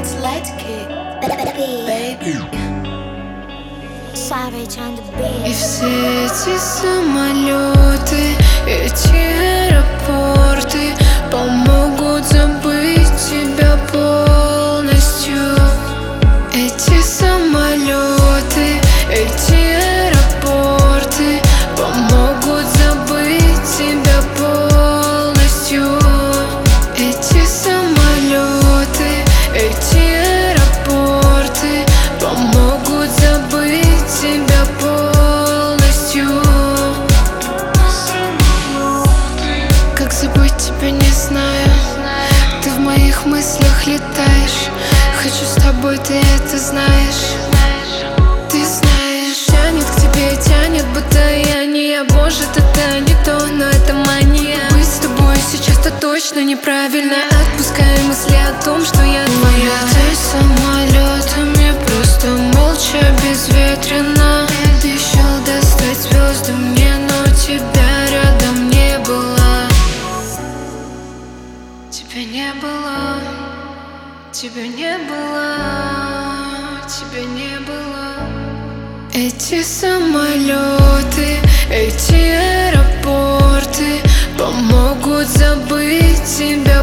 It's light kick, baby. Savage on the beat. И все эти самолеты, эти аэропорты помогут забыть тебя полностью. Эти самолеты, эти аэропорты помогут забыть тебя полностью. Эти самолеты, эти аэропорты помогут забыть тебя полностью. Как забыть тебя не знаю, ты в моих мыслях летаешь. Хочу с тобой, ты это знаешь. Ты знаешь, тянет к тебе, тянет, будто я не я. Может, это не то, но это мания. Быть с тобой сейчас-то точно неправильно. Отпускай мысли о том, что я твоя. Ты самолетами просто молча, безветренно. Обещал достать звезды мне, но тебя рядом не было. Тебя не было, тебя не было, тебя не было. Эти самолеты, эти аэропорты помогут забыть тебя